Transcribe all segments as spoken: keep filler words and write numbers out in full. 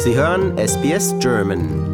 Sie hören S B S German.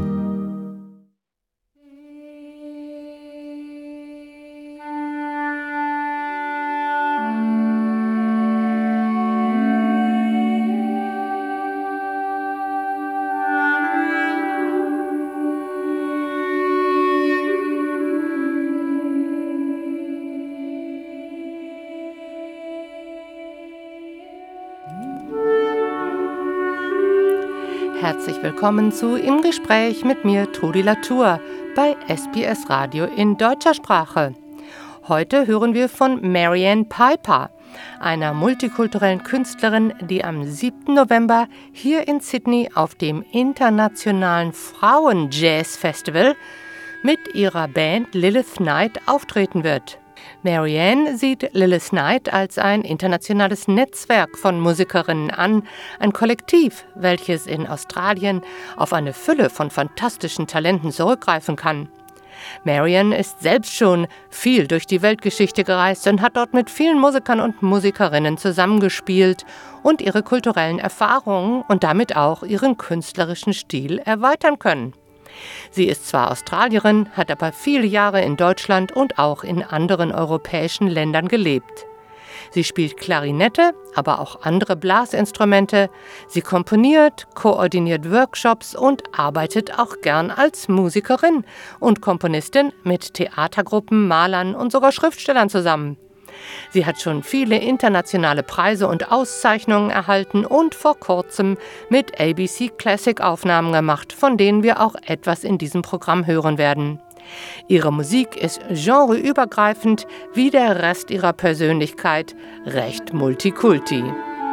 Herzlich willkommen zu Im Gespräch mit mir, Trudi Latour, bei S B S Radio in deutscher Sprache. Heute hören wir von Marianne Piper, einer multikulturellen Künstlerin, die am siebten November hier in Sydney auf dem Internationalen Frauen-Jazz-Festival mit ihrer Band Lilith Knight auftreten wird. Marianne sieht Lilith Knight als ein internationales Netzwerk von Musikerinnen an, ein Kollektiv, welches in Australien auf eine Fülle von fantastischen Talenten zurückgreifen kann. Marianne ist selbst schon viel durch die Weltgeschichte gereist und hat dort mit vielen Musikern und Musikerinnen zusammengespielt und ihre kulturellen Erfahrungen und damit auch ihren künstlerischen Stil erweitern können. Sie ist zwar Australierin, hat aber viele Jahre in Deutschland und auch in anderen europäischen Ländern gelebt. Sie spielt Klarinette, aber auch andere Blasinstrumente. Sie komponiert, koordiniert Workshops und arbeitet auch gern als Musikerin und Komponistin mit Theatergruppen, Malern und sogar Schriftstellern zusammen. Sie hat schon viele internationale Preise und Auszeichnungen erhalten und vor kurzem mit A B C Classic Aufnahmen gemacht, von denen wir auch etwas in diesem Programm hören werden. Ihre Musik ist genreübergreifend, wie der Rest ihrer Persönlichkeit, recht multikulti.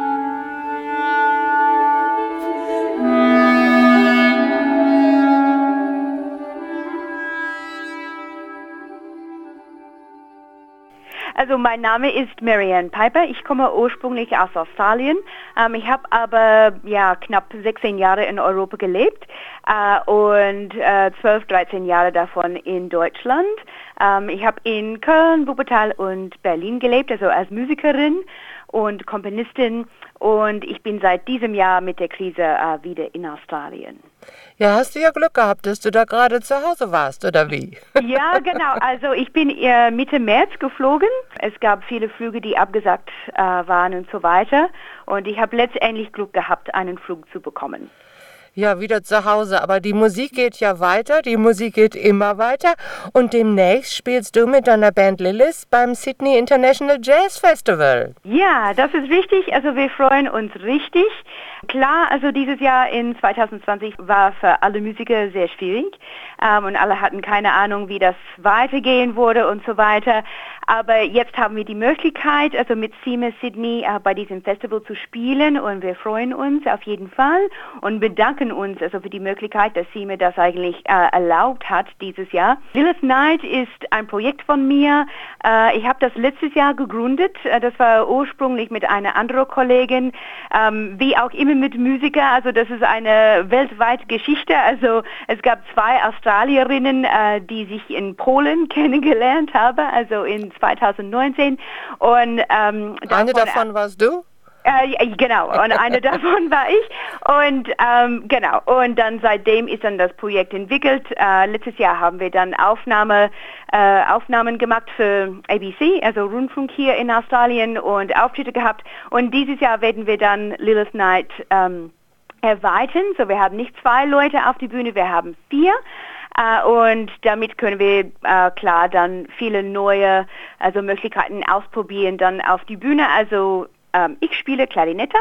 Also mein Name ist Marianne Piper. Ich komme ursprünglich aus Australien. Ähm, ich habe aber ja knapp sechzehn Jahre in Europa gelebt äh, und äh, zwölf, dreizehn Jahre davon in Deutschland. Ähm, ich habe in Köln, Wuppertal und Berlin gelebt, also als Musikerin und Komponistin. Und ich bin seit diesem Jahr mit der Krise äh, wieder in Australien. Ja, hast du ja Glück gehabt, dass du da gerade zu Hause warst, oder wie? Ja, genau. Also ich bin äh, Mitte März geflogen. Es gab viele Flüge, die abgesagt äh, waren und so weiter. Und ich habe letztendlich Glück gehabt, einen Flug zu bekommen. Ja, wieder zu Hause. Aber die Musik geht ja weiter, die Musik geht immer weiter. Und demnächst spielst du mit deiner Band Lilith beim Sydney International Jazz Festival. Ja, das ist richtig. Also wir freuen uns richtig. Klar, also dieses Jahr in zwanzig zwanzig war für alle Musiker sehr schwierig. Ähm, und alle hatten keine Ahnung, wie das weitergehen würde und so weiter. Aber jetzt haben wir die Möglichkeit, also mit SEMA Sydney äh, bei diesem Festival zu spielen und wir freuen uns auf jeden Fall und bedanken uns also für die Möglichkeit, dass SEMA das eigentlich äh, erlaubt hat dieses Jahr. Lilith Knight ist ein Projekt von mir. Äh, ich habe das letztes Jahr gegründet. Äh, das war ursprünglich mit einer anderen Kollegin, ähm, wie auch immer mit Musiker. Also das ist eine weltweite Geschichte. Also es gab zwei Australierinnen, äh, die sich in Polen kennengelernt haben, also in zwanzig neunzehn. Und, ähm, eine davon, davon warst du? Äh, genau, und eine davon war ich. Und ähm, genau, und dann seitdem ist dann das Projekt entwickelt. Äh, letztes Jahr haben wir dann Aufnahme, äh, Aufnahmen gemacht für A B C, also Rundfunk hier in Australien und Auftritte gehabt. Und dieses Jahr werden wir dann Lilith Knight ähm, erweitern. So, wir haben nicht zwei Leute auf die Bühne, wir haben vier. Uh, und damit können wir uh, klar dann viele neue also Möglichkeiten ausprobieren dann auf die Bühne. Also um, ich spiele Klarinette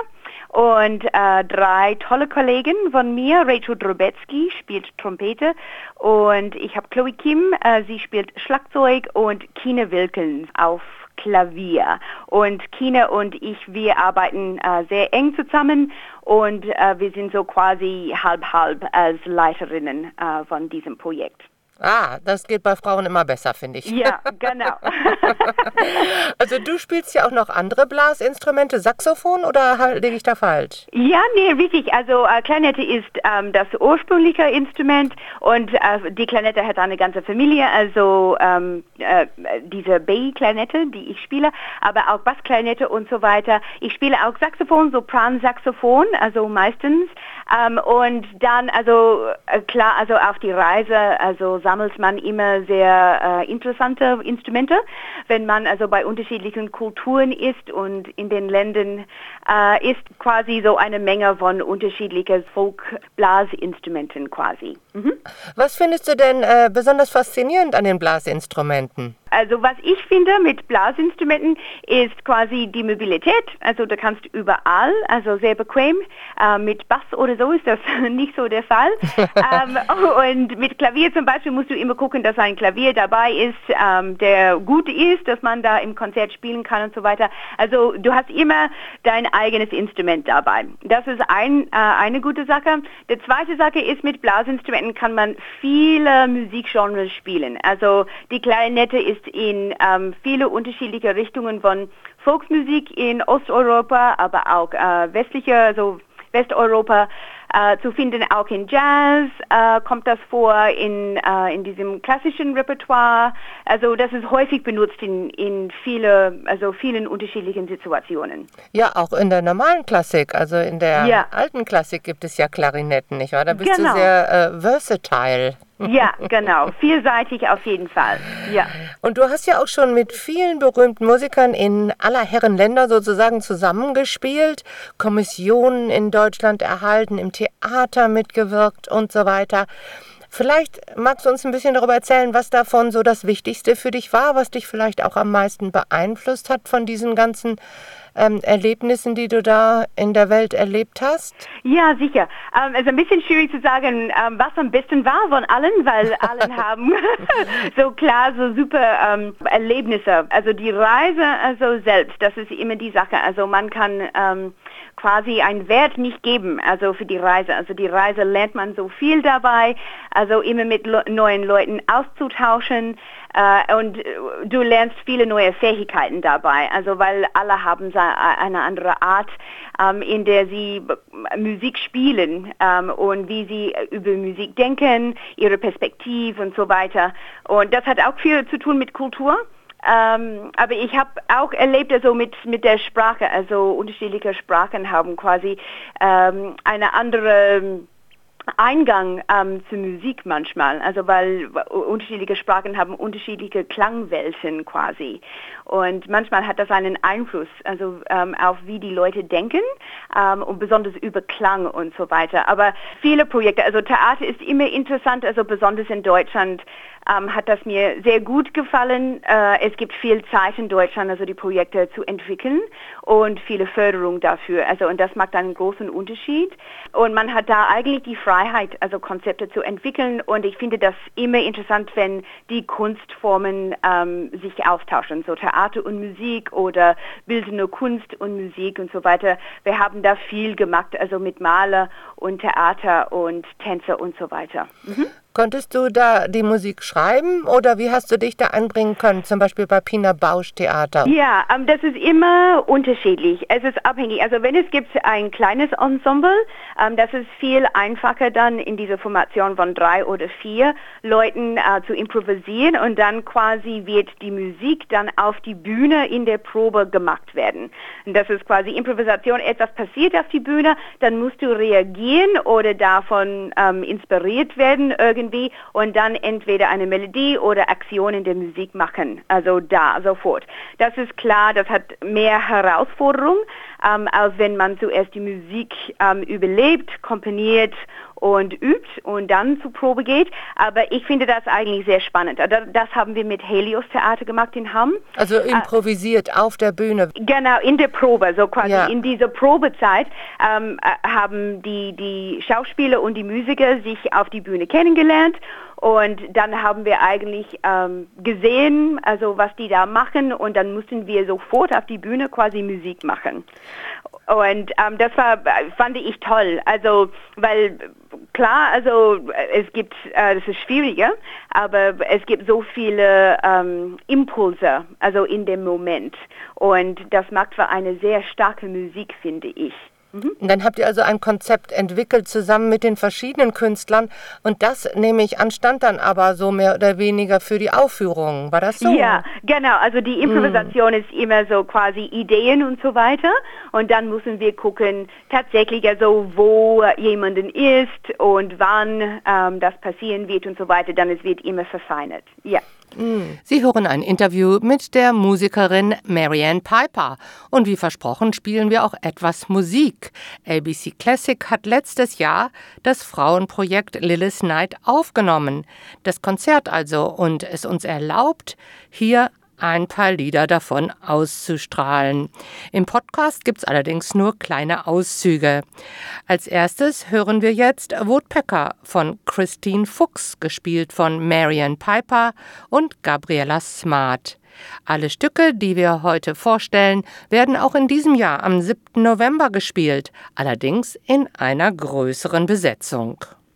und uh, drei tolle Kollegen von mir, Rachel Drobetzky spielt Trompete und ich habe Chloe Kim, uh, sie spielt Schlagzeug und Kine Wilkens auf Klavier. Und Kina und ich, wir arbeiten äh, sehr eng zusammen und äh, wir sind so quasi halb-halb als Leiterinnen äh, von diesem Projekt. Ah, das geht bei Frauen immer besser, finde ich. Ja, genau. Also du spielst ja auch noch andere Blasinstrumente, Saxophon oder liege ich da falsch? Ja, nee, richtig. Also äh, Klarinette ist ähm, das ursprüngliche Instrument und äh, die Klarinette hat eine ganze Familie, also ähm, äh, diese Bay-Klarinette, die ich spiele, aber auch Bassklarinette und so weiter. Ich spiele auch Saxophon, Sopran-Saxophon, also meistens, Ähm, und dann, also äh, klar, also auf die Reise, also sammelt man immer sehr äh, interessante Instrumente, wenn man also bei unterschiedlichen Kulturen ist und in den Ländern äh, ist quasi so eine Menge von unterschiedlichen Folk-Blasinstrumenten quasi. Mhm. Was findest du denn äh, besonders faszinierend an den Blasinstrumenten? Also was ich finde mit Blasinstrumenten ist quasi die Mobilität. Also du kannst überall, also sehr bequem. Äh, mit Bass oder so ist das nicht so der Fall. ähm, und mit Klavier zum Beispiel musst du immer gucken, dass ein Klavier dabei ist, ähm, der gut ist, dass man da im Konzert spielen kann und so weiter. Also du hast immer dein eigenes Instrument dabei. Das ist ein, äh, eine gute Sache. Die zweite Sache ist, mit Blasinstrumenten kann man viele Musikgenres spielen. Also die Klarinette ist in ähm, viele unterschiedliche Richtungen von Volksmusik in Osteuropa, aber auch äh, westliche, also Westeuropa äh, zu finden, auch in Jazz äh, kommt das vor, in, äh, in diesem klassischen Repertoire. Also das ist häufig benutzt in, in viele, also vielen unterschiedlichen Situationen. Ja, auch in der normalen Klassik, also in der ja. alten Klassik gibt es ja Klarinetten, nicht wahr? Da bist genau. du sehr äh, versatile. Ja, genau. Vielseitig auf jeden Fall. Ja. Und du hast ja auch schon mit vielen berühmten Musikern in aller Herren Länder sozusagen zusammengespielt, Kommissionen in Deutschland erhalten, im Theater mitgewirkt und so weiter. Vielleicht magst du uns ein bisschen darüber erzählen, was davon so das Wichtigste für dich war, was dich vielleicht auch am meisten beeinflusst hat von diesen ganzen ähm, Erlebnissen, die du da in der Welt erlebt hast? Ja, sicher. Ähm, es ist ein bisschen schwierig zu sagen, ähm, was am besten war von allen, weil alle haben so klar so super ähm, Erlebnisse. Also die Reise also selbst, das ist immer die Sache. Also man kann ähm, quasi einen Wert nicht geben, also für die Reise. Also die Reise lernt man so viel dabei, also immer mit lo- neuen Leuten auszutauschen äh, und du lernst viele neue Fähigkeiten dabei, also weil alle haben eine andere Art, ähm, in der sie Musik spielen ähm, und wie sie über Musik denken, ihre Perspektive und so weiter. Und das hat auch viel zu tun mit Kultur. Ähm, aber ich habe auch erlebt, also mit, mit der Sprache, also unterschiedliche Sprachen haben quasi ähm, eine andere Eingang ähm, zur Musik manchmal, also weil unterschiedliche Sprachen haben unterschiedliche Klangwelten quasi und manchmal hat das einen Einfluss, also ähm, auf wie die Leute denken ähm, und besonders über Klang und so weiter. Aber viele Projekte, also Theater ist immer interessant, also besonders in Deutschland ähm, hat das mir sehr gut gefallen. Äh, es gibt viel Zeit in Deutschland, also die Projekte zu entwickeln und viele Förderung dafür, also und das macht einen großen Unterschied und man hat da eigentlich die Freiheit, also Konzepte zu entwickeln und ich finde das immer interessant, wenn die Kunstformen ähm, sich austauschen, so Theater und Musik oder bildende Kunst und Musik und so weiter. Wir haben da viel gemacht, also mit Maler und Theater und Tänzer und so weiter. Mhm. Konntest du da die Musik schreiben oder wie hast du dich da einbringen können, zum Beispiel bei Pina Bausch Theater? Ja, ähm, das ist immer unterschiedlich. Es ist abhängig. Also wenn es gibt ein kleines Ensemble, ähm, das ist viel einfacher dann in dieser Formation von drei oder vier Leuten äh, zu improvisieren und dann quasi wird die Musik dann auf die Bühne in der Probe gemacht werden. Und das ist quasi Improvisation. Etwas passiert auf die Bühne, dann musst du reagieren oder davon ähm, inspiriert werden irgendwie und dann entweder eine Melodie oder Aktionen der Musik machen, also da, sofort. Das ist klar, das hat mehr Herausforderung, ähm, als wenn man zuerst die Musik ähm, überlebt, komponiert und übt und dann zur Probe geht. Aber ich finde das eigentlich sehr spannend. Das haben wir mit Helios Theater gemacht in Hamm. Also improvisiert äh, auf der Bühne. Genau, in der Probe, so quasi ja. in dieser Probezeit ähm, haben die, die Schauspieler und die Musiker sich auf die Bühne kennengelernt und dann haben wir eigentlich ähm, gesehen, also was die da machen und dann mussten wir sofort auf die Bühne quasi Musik machen. Und ähm, das war, fand ich toll, also weil klar, also es gibt, äh, das ist schwieriger, aber es gibt so viele ähm, Impulse, also in dem Moment und das macht für eine sehr starke Musik, finde ich. Mhm. Und dann habt ihr also ein Konzept entwickelt zusammen mit den verschiedenen Künstlern und das, nehme ich an, stand dann aber so mehr oder weniger für die Aufführung. War das so? Ja, genau. Also die Improvisation mm. ist immer so quasi Ideen und so weiter und dann müssen wir gucken tatsächlich also wo jemanden ist und wann ähm, das passieren wird und so weiter. Dann es wird immer verfeinert. Ja. Sie hören ein Interview mit der Musikerin Marianne Piper. Und wie versprochen spielen wir auch etwas Musik. A B C Classic hat letztes Jahr das Frauenprojekt Lilith Night aufgenommen. Das Konzert also und es uns erlaubt, hier ein paar Lieder davon auszustrahlen. Im Podcast gibt es allerdings nur kleine Auszüge. Als erstes hören wir jetzt Woodpecker von Christine Fuchs, gespielt von Marianne Piper und Gabriella Smart. Alle Stücke, die wir heute vorstellen, werden auch in diesem Jahr am siebten November gespielt, allerdings in einer größeren Besetzung.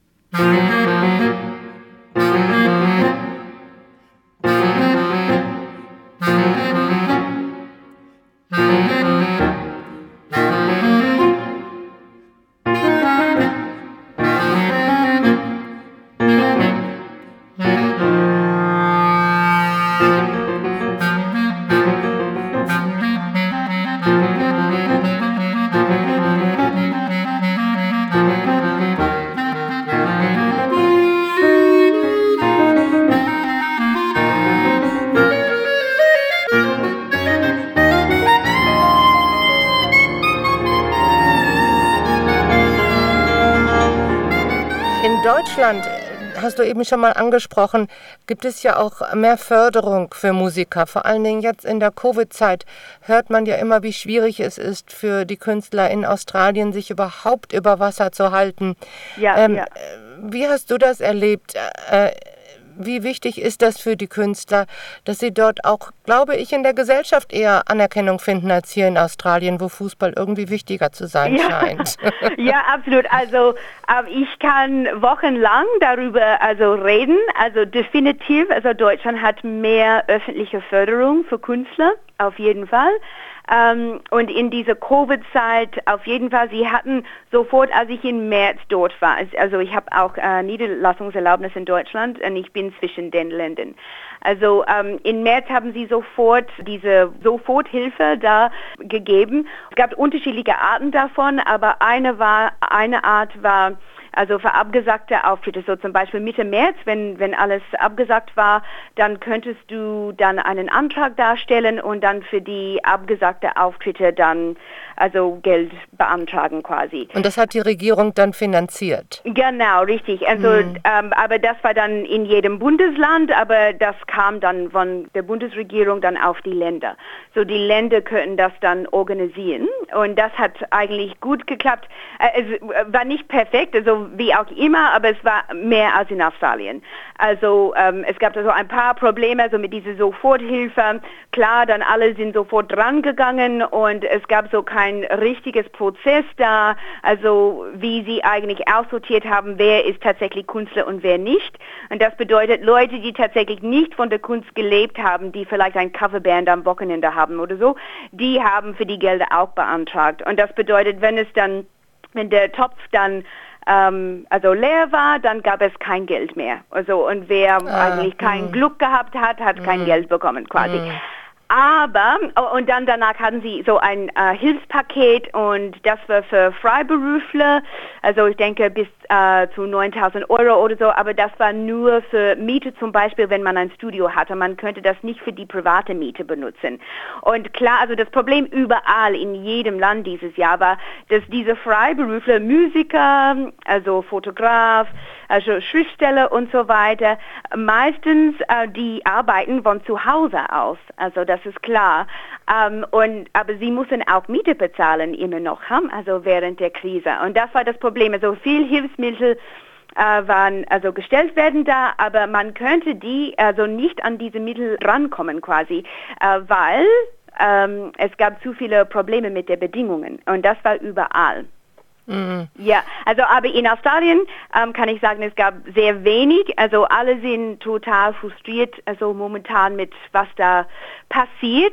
In Deutschland, hast du eben schon mal angesprochen, gibt es ja auch mehr Förderung für Musiker. Vor allen Dingen jetzt in der Covid-Zeit hört man ja immer, wie schwierig es ist für die Künstler in Australien, sich überhaupt über Wasser zu halten. Ja, ähm, ja. Wie hast du das erlebt? Äh, Wie wichtig ist das für die Künstler, dass sie dort auch, glaube ich, in der Gesellschaft eher Anerkennung finden als hier in Australien, wo Fußball irgendwie wichtiger zu sein ja. scheint? Ja, absolut. Also äh, ich kann wochenlang darüber also reden. Also definitiv, also Deutschland hat mehr öffentliche Förderung für Künstler, auf jeden Fall. Ähm, und in dieser Covid-Zeit auf jeden Fall, sie hatten sofort, als ich im März dort war, also ich habe auch äh, Niederlassungserlaubnis in Deutschland und ich bin zwischen den Ländern. Also ähm, im März haben sie sofort diese Soforthilfe da gegeben. Es gab unterschiedliche Arten davon, aber eine war, eine Art war also für abgesagte Auftritte, so zum Beispiel Mitte März, wenn, wenn alles abgesagt war, dann könntest du dann einen Antrag darstellen und dann für die abgesagte Auftritte dann also Geld beantragen quasi. Und das hat die Regierung dann finanziert? Genau, richtig. Also, hm. ähm, aber das war dann in jedem Bundesland, aber das kam dann von der Bundesregierung dann auf die Länder. So die Länder könnten das dann organisieren und das hat eigentlich gut geklappt. Äh, es war nicht perfekt, also wie auch immer, aber es war mehr als in Australien. Also ähm, es gab also ein paar Probleme so mit dieser Soforthilfe. Klar, dann alle sind sofort dran gegangen und es gab so kein richtiges Prozess da, also wie sie eigentlich aussortiert haben, wer ist tatsächlich Künstler und wer nicht. Und das bedeutet, Leute, die tatsächlich nicht von der Kunst gelebt haben, die vielleicht ein Coverband am Wochenende haben oder so, die haben für die Gelder auch beantragt. Und das bedeutet, wenn es dann, wenn der Topf dann ähm, also leer war, dann gab es kein Geld mehr. Also und wer ah, eigentlich kein mh. Glück gehabt hat, hat mh. kein Geld bekommen quasi. Mh. Aber, und dann danach hatten sie so ein äh, Hilfspaket und das war für Freiberufler, also ich denke bis äh, zu neuntausend Euro oder so, aber das war nur für Miete zum Beispiel, wenn man ein Studio hatte. Man könnte das nicht für die private Miete benutzen. Und klar, also das Problem überall in jedem Land dieses Jahr war, dass diese Freiberufler, Musiker, also Fotograf, also Schriftsteller und so weiter, meistens äh, die arbeiten von zu Hause aus. Also das ist klar. Ähm, und, aber sie müssen auch Miete bezahlen immer noch, hm? Also während der Krise. Und das war das Problem. Also viel Hilfsmittel äh, waren also gestellt werden da, aber man könnte die also nicht an diese Mittel rankommen quasi, äh, weil ähm, es gab zu viele Probleme mit den Bedingungen. Und das war überall. Mhm. Ja, also aber in Australien ähm, kann ich sagen, es gab sehr wenig, also alle sind total frustriert, also momentan mit was da passiert.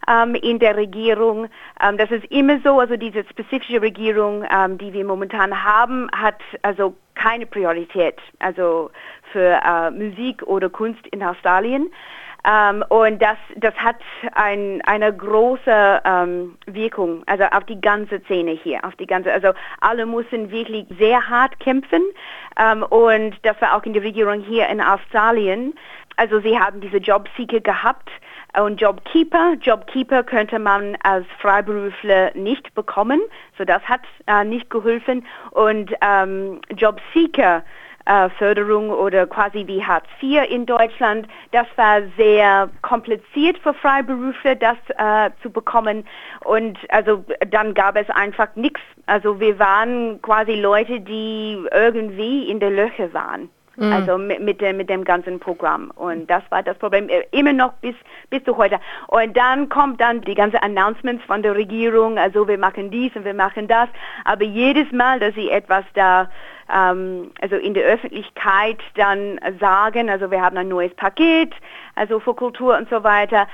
ähm, in der Regierung. Ähm, das ist immer so, also diese spezifische Regierung, ähm, die wir momentan haben, hat also keine Priorität, also für äh, Musik oder Kunst in Australien. Ähm, und das, das hat ein, eine große ähm, Wirkung, also auf die ganze Szene hier, auf die ganze, also alle mussten wirklich sehr hart kämpfen, ähm, und das war auch in der Regierung hier in Australien. Also sie haben diese Jobseeker gehabt und Jobkeeper. Jobkeeper könnte man als Freiberufler nicht bekommen, so das hat äh, nicht geholfen. Und ähm, Jobseeker Äh, Förderung oder quasi wie Hartz vier in Deutschland. Das war sehr kompliziert für Freiberufler, das äh, zu bekommen, und also dann gab es einfach nichts. Also wir waren quasi Leute, die irgendwie in der Löcher waren. Mhm. Also mit, mit, dem, mit dem ganzen Programm. Und das war das Problem äh, immer noch bis, bis zu heute. Und dann kommt dann die ganzen Announcements von der Regierung, also wir machen dies und wir machen das. Aber jedes Mal, dass sie etwas da ähm, also in der Öffentlichkeit dann sagen, also wir haben ein neues Paket, also für Kultur und so weiter,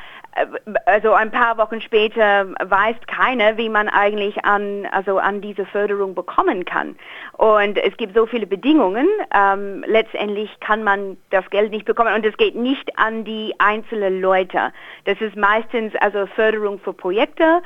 also ein paar Wochen später weiß keiner, wie man eigentlich an, also an diese Förderung bekommen kann. Und es gibt so viele Bedingungen, ähm, letztendlich kann man das Geld nicht bekommen, und es geht nicht an die einzelnen Leute. Das ist meistens also Förderung für Projekte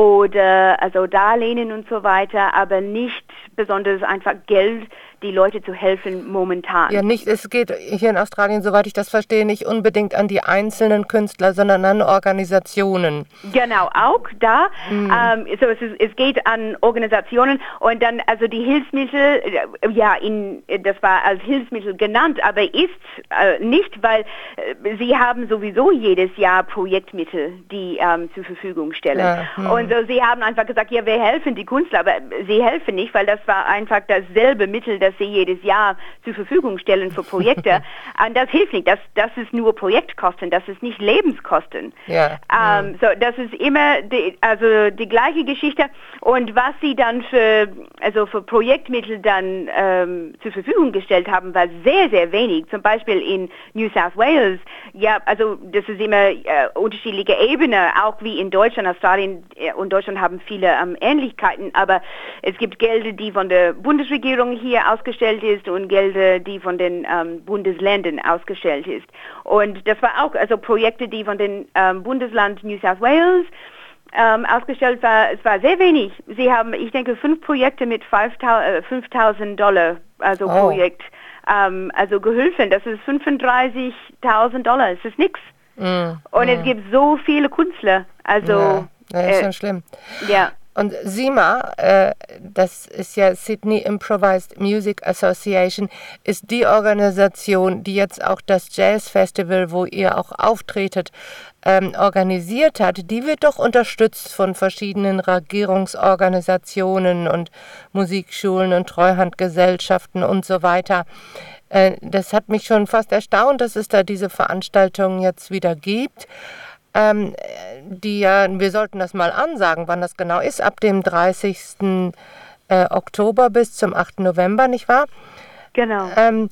oder also Darlehen und so weiter, aber nicht besonders einfach Geld, die Leute zu helfen momentan. Ja, nicht, es geht hier in Australien, soweit ich das verstehe, nicht unbedingt an die einzelnen Künstler, sondern an Organisationen. Genau, auch da. Mhm. Ähm, so es, ist, es geht an Organisationen, und dann also die Hilfsmittel, ja, in, das war als Hilfsmittel genannt, aber ist äh, nicht, weil äh, sie haben sowieso jedes Jahr Projektmittel, die ähm, zur Verfügung stellen. Ja, mhm. Und so sie haben einfach gesagt, ja, wir helfen die Künstler, aber sie helfen nicht, weil das war einfach dasselbe Mittel, das sie jedes Jahr zur Verfügung stellen für Projekte. Und das hilft nicht. Das, das ist nur Projektkosten, das ist nicht Lebenskosten. Ja. Ähm, so, das ist immer die, also die gleiche Geschichte. Und was sie dann für, also für Projektmittel dann ähm, zur Verfügung gestellt haben, war sehr, sehr wenig. Zum Beispiel in New South Wales. Ja, also das ist immer äh, unterschiedliche Ebenen, auch wie in Deutschland. Australien und Deutschland haben viele ähm, Ähnlichkeiten, aber es gibt Gelder, die von der Bundesregierung hier ausgestellt ist, und Gelder, die von den ähm, Bundesländern ausgestellt ist. Und das war auch, also Projekte, die von den ähm, Bundesland New South Wales ähm, ausgestellt war, es war sehr wenig. Sie haben, ich denke, fünf Projekte mit fünftausend Dollar, also oh. Projekt, ähm, also geholfen. Das ist fünfunddreißigtausend Dollar, das ist nichts. Mm, und mm. es gibt so viele Künstler, also... Ja, das ist äh, schon schlimm. Ja. Und SIMA, äh, das ist ja Sydney Improvised Music Association, ist die Organisation, die jetzt auch das Jazz Festival, wo ihr auch auftretet, ähm, organisiert hat. Die wird doch unterstützt von verschiedenen Regierungsorganisationen und Musikschulen und Treuhandgesellschaften und so weiter. Äh, das hat mich schon fast erstaunt, dass es da diese Veranstaltungen jetzt wieder gibt. Ähm, die ja, wir sollten das mal ansagen, wann das genau ist, ab dem dreißigsten Äh, Oktober bis zum achten November, nicht wahr? Genau. Ähm,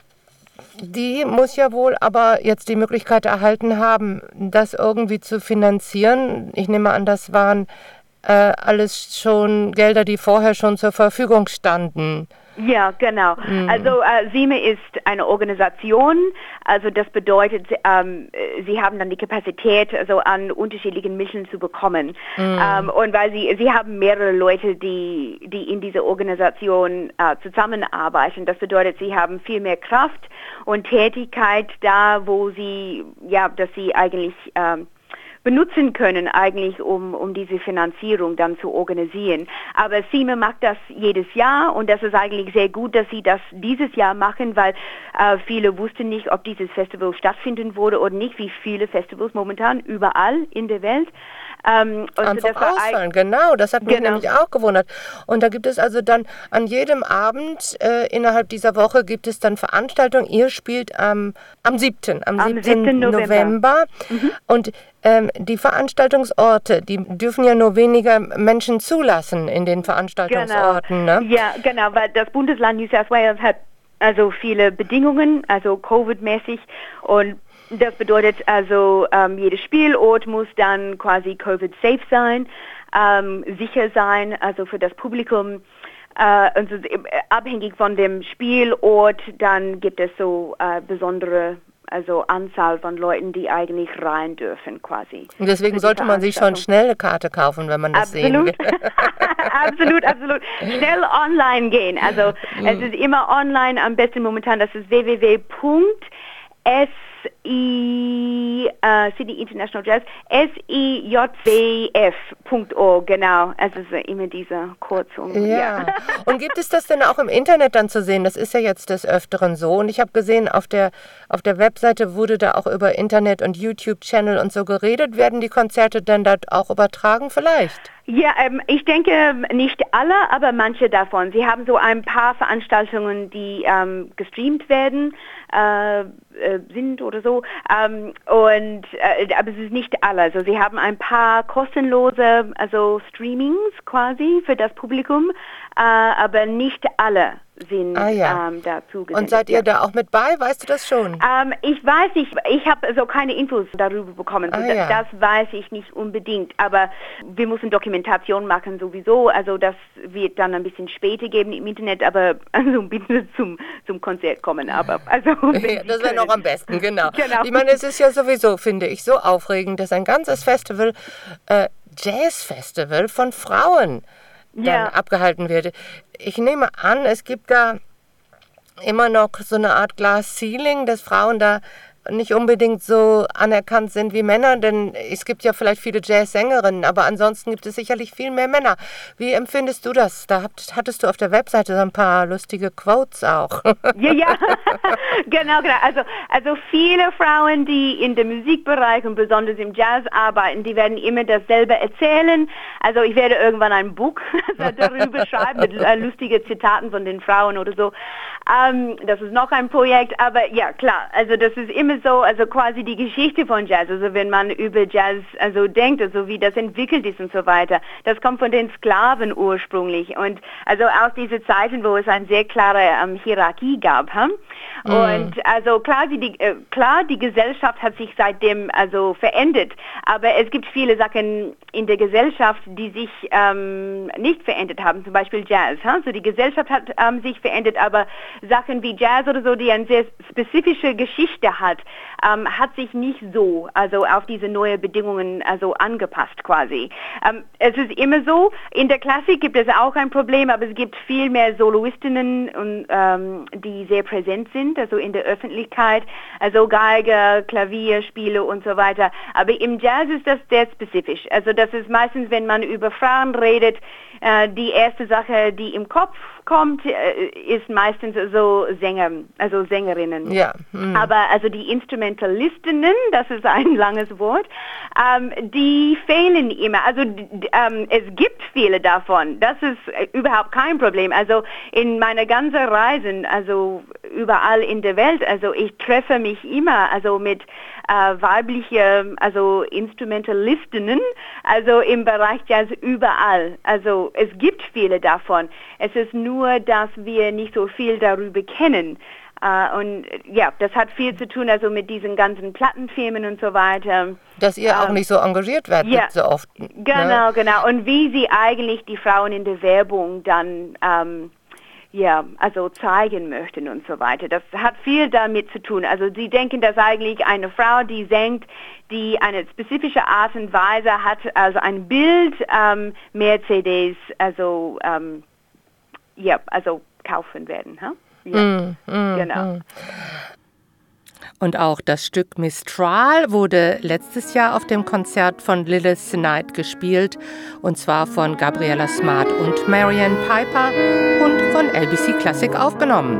die muss ja wohl aber jetzt die Möglichkeit erhalten haben, das irgendwie zu finanzieren. Ich nehme an, das waren äh, alles schon Gelder, die vorher schon zur Verfügung standen. Ja, genau. Mhm. Also äh, SIMA ist eine Organisation, also das bedeutet, ähm, sie haben dann die Kapazität, also an unterschiedlichen Mitteln zu bekommen. Mhm. Ähm, und weil sie, sie haben mehrere Leute, die, die in dieser Organisation äh, zusammenarbeiten. Das bedeutet, sie haben viel mehr Kraft und Tätigkeit da, wo sie, ja, dass sie eigentlich ähm, benutzen können, eigentlich, um, um diese Finanzierung dann zu organisieren. Aber SIMA macht das jedes Jahr, und das ist eigentlich sehr gut, dass sie das dieses Jahr machen, weil äh, viele wussten nicht, ob dieses Festival stattfinden würde oder nicht, wie viele Festivals momentan überall in der Welt. Ähm, und Einfach das ausfallen, genau, das hat mich genau. nämlich auch gewundert. Und da gibt es also dann an jedem Abend äh, innerhalb dieser Woche gibt es dann Veranstaltungen. Ihr spielt ähm, am siebten Am, am siebten November. November. Mhm. Und ähm, die Veranstaltungsorte, die dürfen ja nur weniger Menschen zulassen in den Veranstaltungsorten. Genau. Ne? Ja, genau, weil das Bundesland New South Wales hat also viele Bedingungen, also Covid-mäßig, und Das bedeutet also, ähm, jeder Spielort muss dann quasi Covid-safe sein, ähm, sicher sein, also für das Publikum. Äh, also abhängig von dem Spielort, dann gibt es so äh, besondere also Anzahl von Leuten, die eigentlich rein dürfen quasi. Und deswegen sollte man sich schon schnell eine Karte kaufen, wenn man das absolut. sehen will. absolut, absolut. Schnell online gehen. Also mm. es ist immer online, am besten momentan, das ist w w w punkt s i uh, Sydney International Jazz, S I J W F Punkt org, genau. Es ist immer diese Kurzung. Ja. ja. Und gibt es das denn auch im Internet dann zu sehen? Das ist ja jetzt des Öfteren so. Und ich habe gesehen, auf der, auf der Webseite wurde da auch über Internet und YouTube-Channel und so geredet. Werden die Konzerte dann dort auch übertragen vielleicht? Ja, ähm, ich denke nicht alle, aber manche davon. Sie haben so ein paar Veranstaltungen, die ähm, gestreamt werden, äh, äh, sind oder so. Ähm, und äh, aber es ist nicht alle. Also sie haben ein paar kostenlose, also Streamings quasi für das Publikum, äh, aber nicht alle sind ah, ja. ähm, dazu gesendet. Und seid ihr ja. da auch mit bei? Weißt du das schon? Ähm, ich weiß nicht, ich habe so keine Infos darüber bekommen. Ah, so, das, ja. das weiß ich nicht unbedingt, aber wir müssen Dokumentation machen sowieso, also das wird dann ein bisschen später geben im Internet, aber also bitte zum, zum Konzert kommen. Aber, also, ja, das wäre noch am besten, genau. genau. Ich meine, es ist ja sowieso, finde ich, so aufregend, dass ein ganzes Festival, äh, Jazz-Festival von Frauen dann ja. abgehalten wird. Ich nehme an, es gibt da immer noch so eine Art Glass Ceiling, dass Frauen da nicht unbedingt so anerkannt sind wie Männer, denn es gibt ja vielleicht viele Jazzsängerinnen, aber ansonsten gibt es sicherlich viel mehr Männer. Wie empfindest du das? Da habt, hattest du auf der Webseite so ein paar lustige Quotes auch. Ja, ja, genau, genau. Also, also viele Frauen, die in dem Musikbereich und besonders im Jazz arbeiten, die werden immer dasselbe erzählen. Also ich werde irgendwann ein Buch darüber schreiben mit äh, lustigen Zitaten von den Frauen oder so. Ähm, das ist noch ein Projekt, aber ja, klar, also das ist immer so, also quasi die Geschichte von Jazz, also wenn man über Jazz also denkt, also wie das entwickelt ist und so weiter, das kommt von den Sklaven ursprünglich und also aus diesen Zeiten, wo es eine sehr klare ähm, Hierarchie gab. Hm? Mm. Und also klar die, äh, klar, die Gesellschaft hat sich seitdem also verändert, aber es gibt viele Sachen in der Gesellschaft, die sich ähm, nicht verändert haben, zum Beispiel Jazz. Hm? So die Gesellschaft hat ähm, sich verändert, aber Sachen wie Jazz oder so, die eine sehr spezifische Geschichte hat, ähm, hat sich nicht so, also auf diese neuen Bedingungen also angepasst quasi. Ähm, es ist immer so, in der Klassik gibt es auch ein Problem, aber es gibt viel mehr Soloistinnen, und, ähm, die sehr präsent sind, also in der Öffentlichkeit, also Geige, Klavierspiele und so weiter. Aber im Jazz ist das sehr spezifisch. Also das ist meistens, wenn man über Frauen redet, äh, die erste Sache, die im Kopf kommt, äh, ist meistens so Sänger, also Sängerinnen. Ja. Hm. Aber also die Instrumentalistinnen, das ist ein langes Wort, ähm, die fehlen immer. Also ähm, es gibt viele davon. Das ist äh, überhaupt kein Problem. Also in meiner ganzen Reisen, also überall in der Welt, also ich treffe mich immer, also mit äh, weibliche, also Instrumentalistinnen, also im Bereich Jazz überall. Also es gibt viele davon. Es ist nur, dass wir nicht so viel darüber kennen. Uh, und ja, das hat viel zu tun, also mit diesen ganzen Plattenfirmen und so weiter. Dass ihr auch ähm, nicht so engagiert werdet ja, so oft. Genau, ne? genau. Und wie sie eigentlich die Frauen in der Werbung dann ähm, ja, also zeigen möchten und so weiter. Das hat viel damit zu tun. Also sie denken, dass eigentlich eine Frau, die singt, die eine spezifische Art und Weise hat, also ein Bild, ähm, mehr C Ds, also ähm, ja, also kaufen werden. Huh? Ja, mm, mm, genau. Mm. Und auch das Stück Mistral wurde letztes Jahr auf dem Konzert von Lilith Knight gespielt, und zwar von Gabriella Smart und Marianne Piper und von L B C Classic aufgenommen.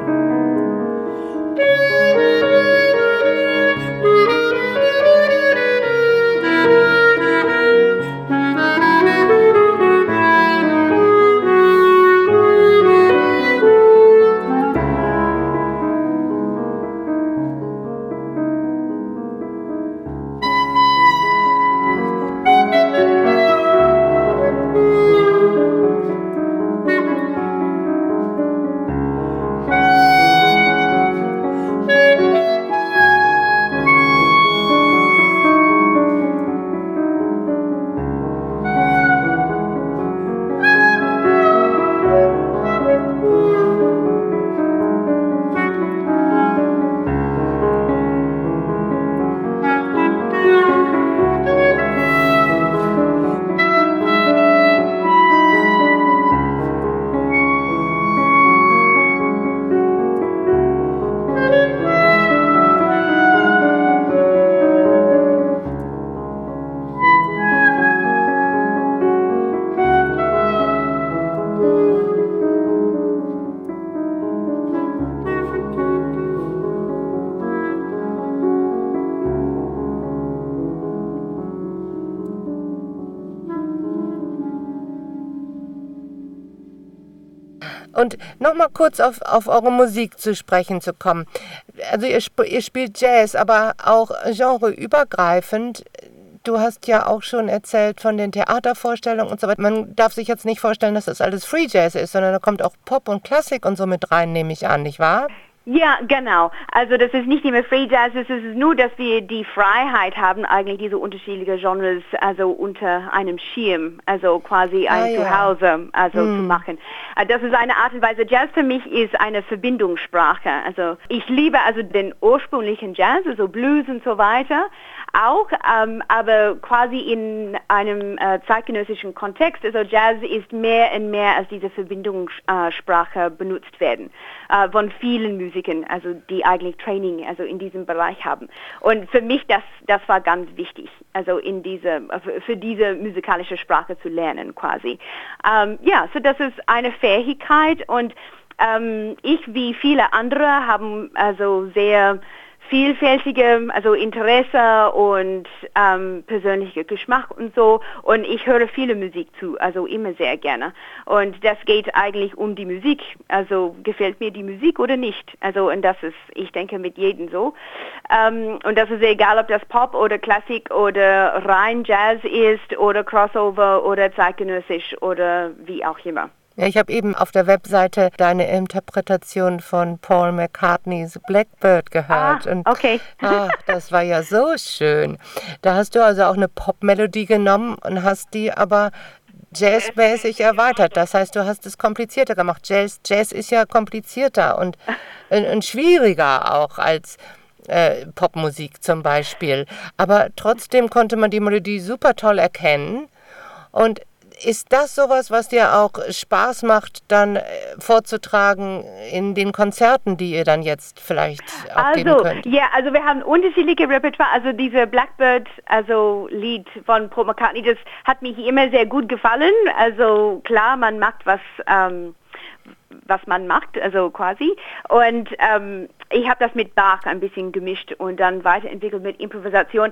Und nochmal kurz auf, auf eure Musik zu sprechen zu kommen. Also ihr, sp- ihr spielt Jazz, aber auch genreübergreifend. Du hast ja auch schon erzählt von den Theatervorstellungen und so weiter. Man darf sich jetzt nicht vorstellen, dass das alles Free Jazz ist, sondern da kommt auch Pop und Klassik und so mit rein, nehme ich an, nicht wahr? Ja, genau. Also das ist nicht immer Free Jazz, es ist nur, dass wir die Freiheit haben, eigentlich diese unterschiedlichen Genres also unter einem Schirm, also quasi ein Ah, ja. Zuhause also Hm. zu machen. Äh, Das ist eine Art und Weise. Jazz für mich ist eine Verbindungssprache. Also ich liebe also den ursprünglichen Jazz, also Blues und so weiter auch, ähm, aber quasi in einem äh, zeitgenössischen Kontext. Also Jazz ist mehr und mehr als diese Verbindungssprache benutzt werden äh, von vielen Musikern, also die eigentlich Training also in diesem Bereich haben. Und für mich das das war ganz wichtig, also in diese für diese musikalische Sprache zu lernen quasi. Ähm, ja, so das ist eine Fähigkeit und ähm, ich wie viele andere haben also sehr vielfältige, also Interesse und ähm, persönlicher Geschmack und so. Und ich höre viele Musik zu, also immer sehr gerne. Und das geht eigentlich um die Musik. Also gefällt mir die Musik oder nicht? Also und das ist, ich denke, mit jedem so. Ähm, und das ist egal, ob das Pop oder Klassik oder rein Jazz ist oder Crossover oder zeitgenössisch oder wie auch immer. Ja, ich habe eben auf der Webseite deine Interpretation von Paul McCartneys Blackbird gehört. Ah, und okay. Ach, das war ja so schön. Da hast du also auch eine Popmelodie genommen und hast die aber jazzmäßig erweitert. Das heißt, du hast es komplizierter gemacht. Jazz, Jazz ist ja komplizierter und, und, und schwieriger auch als äh, Popmusik zum Beispiel. Aber trotzdem konnte man die Melodie super toll erkennen. Und ist das sowas, was dir auch Spaß macht, dann äh, vorzutragen in den Konzerten, die ihr dann jetzt vielleicht auch geben Also, könnt? ja, also wir haben unterschiedliche Repertoire. Also diese Blackbird, also Lied von Paul McCartney, das hat mich immer sehr gut gefallen. Also klar, man macht was, ähm, was man macht, also quasi. Und ähm, ich habe das mit Bach ein bisschen gemischt und dann weiterentwickelt mit Improvisation.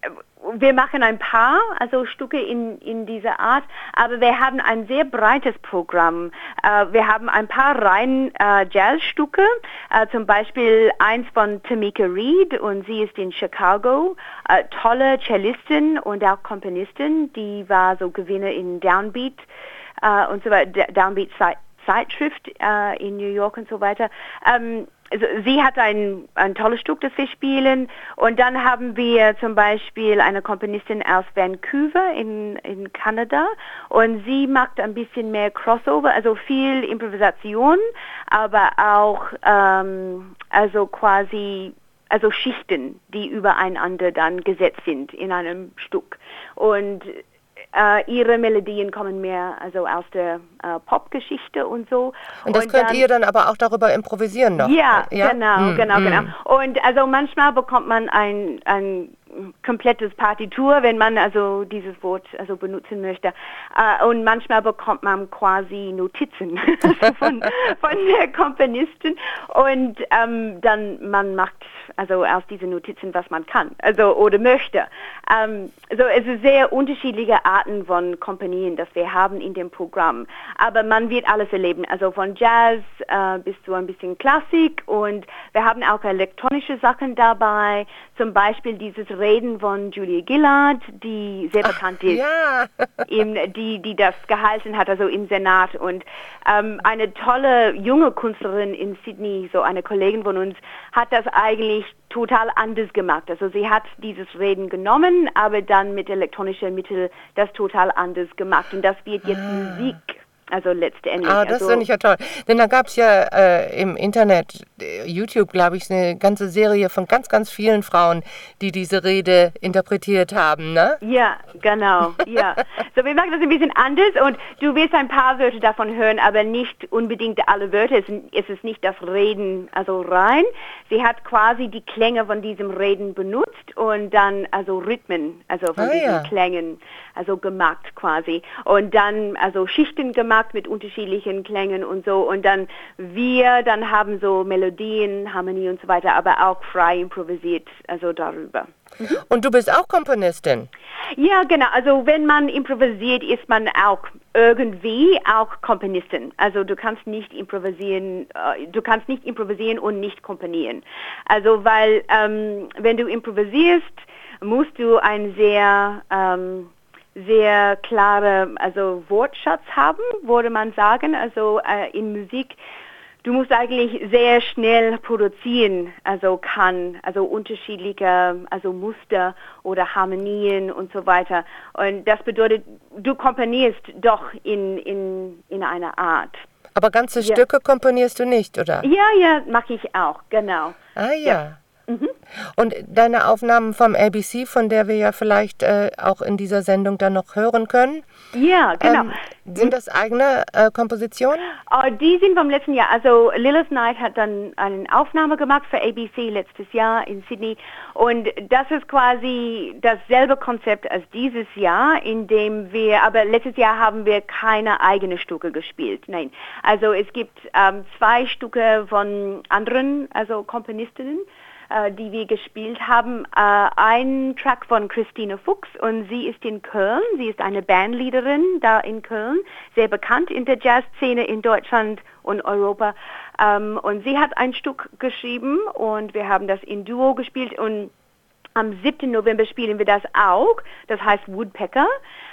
Wir machen ein paar also Stücke in, in dieser Art, aber wir haben ein sehr breites Programm. Äh, wir haben ein paar rein äh, Jazzstücke, äh, zum Beispiel eins von Tamika Reed und sie ist in Chicago, äh, tolle Cellistin und auch Komponistin, die war so Gewinner in Downbeat äh, und so weiter, Downbeat Zeitschrift äh, in New York und so weiter. Ähm, Also sie hat ein, ein tolles Stück, das wir spielen. Und dann haben wir zum Beispiel eine Komponistin aus Vancouver in, in Kanada. Und sie macht ein bisschen mehr Crossover, also viel Improvisation, aber auch ähm, also quasi also Schichten, die übereinander dann gesetzt sind in einem Stück. Und Uh, ihre Melodien kommen mehr also aus der uh, Popgeschichte und so. Und das und könnt dann, ihr dann aber auch darüber improvisieren noch? Ja, ja? genau, hm, genau, hm. genau. Und also manchmal bekommt man ein, ein komplettes Partitur, wenn man also dieses Wort also benutzen möchte. Uh, und manchmal bekommt man quasi Notizen also von, von der Komponistin und um, dann man macht also aus diesen Notizen, was man kann, also oder möchte. Um, so es ist sehr unterschiedliche Arten von Komponien, das wir haben in dem Programm. Aber man wird alles erleben, also von Jazz uh, bis zu ein bisschen Klassik und wir haben auch elektronische Sachen dabei, zum Beispiel dieses Reden von Julia Gillard, die sehr bekannt Ach, ist, ja. eben die, die das gehalten hat, also im Senat. Und ähm, eine tolle junge Künstlerin in Sydney, so eine Kollegin von uns, hat das eigentlich total anders gemacht. Also sie hat dieses Reden genommen, aber dann mit elektronischen Mitteln das total anders gemacht. Und das wird jetzt Ah. Musik. Also letztendlich. Ah, das also, finde ich ja toll. Denn da gab es ja äh, im Internet, äh, YouTube, glaube ich, eine ganze Serie von ganz, ganz vielen Frauen, die diese Rede interpretiert haben, ne? Ja, genau, ja. So, wir machen das ein bisschen anders und du wirst ein paar Wörter davon hören, aber nicht unbedingt alle Wörter. Es, es ist nicht das Reden also rein. Sie hat quasi die Klänge von diesem Reden benutzt und dann also Rhythmen, also von Ah, diesen ja. Klängen, also gemacht quasi. Und dann also Schichten gemacht mit unterschiedlichen Klängen und so. Und dann wir dann haben so Melodien, Harmonie und so weiter, aber auch frei improvisiert, also darüber. Und du bist auch Komponistin? Ja, genau. Also wenn man improvisiert, ist man auch irgendwie auch Komponistin. Also du kannst nicht improvisieren, äh, du kannst nicht improvisieren und nicht komponieren. Also weil ähm, wenn du improvisierst, musst du ein sehr ähm, sehr klare, also Wortschatz haben, würde man sagen. Also äh, in Musik, du musst eigentlich sehr schnell produzieren, also kann, also unterschiedliche, also Muster oder Harmonien und so weiter. Und das bedeutet, du komponierst doch in, in, in einer Art. Aber ganze ja. Stücke komponierst du nicht, oder? Ja, ja, mache ich auch, genau. Ah ja. ja. Mhm. Und deine Aufnahmen vom A B C, von der wir ja vielleicht äh, auch in dieser Sendung dann noch hören können, ja, genau. Ähm, sind das eigene äh, Kompositionen? Uh, die sind vom letzten Jahr. Also Lilith Knight hat dann eine Aufnahme gemacht für A B C letztes Jahr in Sydney. Und das ist quasi dasselbe Konzept als dieses Jahr, in dem wir, aber letztes Jahr haben wir keine eigenen Stücke gespielt. Nein. Also es gibt ähm, zwei Stücke von anderen, also Komponistinnen, die wir gespielt haben. Äh, ein Track von Christine Fuchs und sie ist in Köln. Sie ist eine Bandleaderin da in Köln, sehr bekannt in der Jazzszene in Deutschland und Europa. Ähm, und sie hat ein Stück geschrieben und wir haben das in Duo gespielt und am siebten November spielen wir das auch. Das heißt Woodpecker.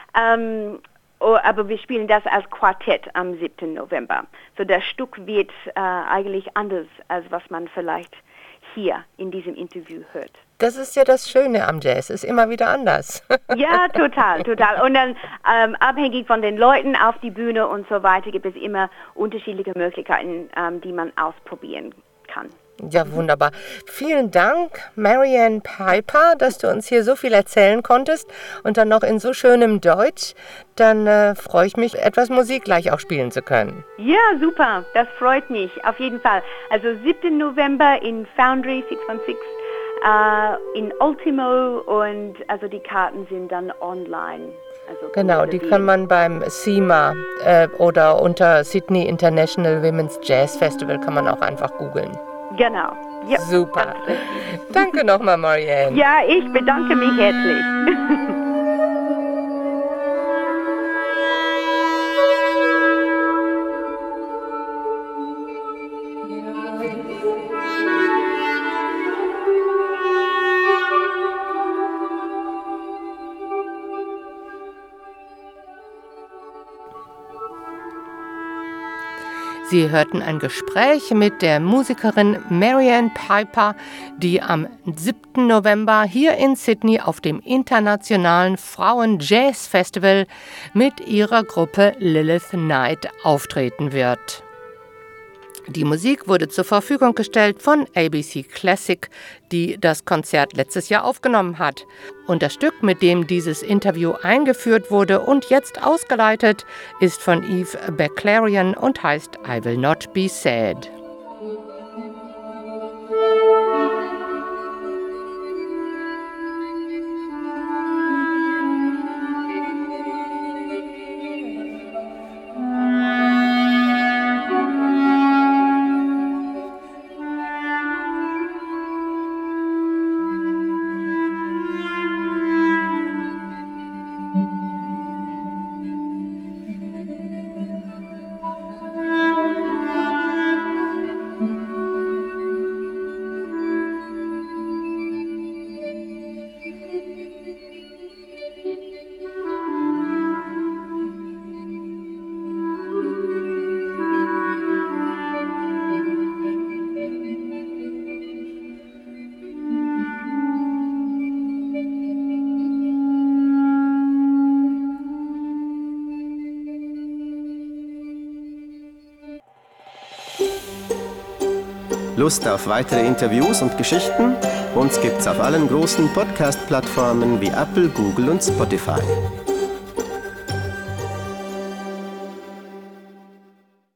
Ähm, Oh, aber wir spielen das als Quartett am siebten November. So das Stück wird äh, eigentlich anders, als was man vielleicht hier in diesem Interview hört. Das ist ja das Schöne am Jazz, ist immer wieder anders. Ja, total, total. Und dann ähm, abhängig von den Leuten auf die Bühne und so weiter gibt es immer unterschiedliche Möglichkeiten, ähm, die man ausprobieren kann. Ja, wunderbar. Vielen Dank, Marianne Piper, dass du uns hier so viel erzählen konntest und dann noch in so schönem Deutsch. Dann äh, freue ich mich, etwas Musik gleich auch spielen zu können. Ja, super. Das freut mich. Auf jeden Fall. Also siebten November in Foundry sechs fünf sechs äh, in Ultimo und also die Karten sind dann online. Also genau, die kann man beim S I M A äh, oder unter Sydney International Women's Jazz Festival kann man auch einfach googeln. Genau. Ja, super. Danke nochmal, Marianne. Ja, ich bedanke mich herzlich. Sie hörten ein Gespräch mit der Musikerin Marianne Piper, die am siebten November hier in Sydney auf dem Internationalen Frauen-Jazz-Festival mit ihrer Gruppe Lilith Knight auftreten wird. Die Musik wurde zur Verfügung gestellt von A B C Classic, die das Konzert letztes Jahr aufgenommen hat. Und das Stück, mit dem dieses Interview eingeführt wurde und jetzt ausgeleitet, ist von Eve Baclarian und heißt I Will Not Be Sad. Lust auf weitere Interviews und Geschichten? Uns gibt's auf allen großen Podcast-Plattformen wie Apple, Google und Spotify.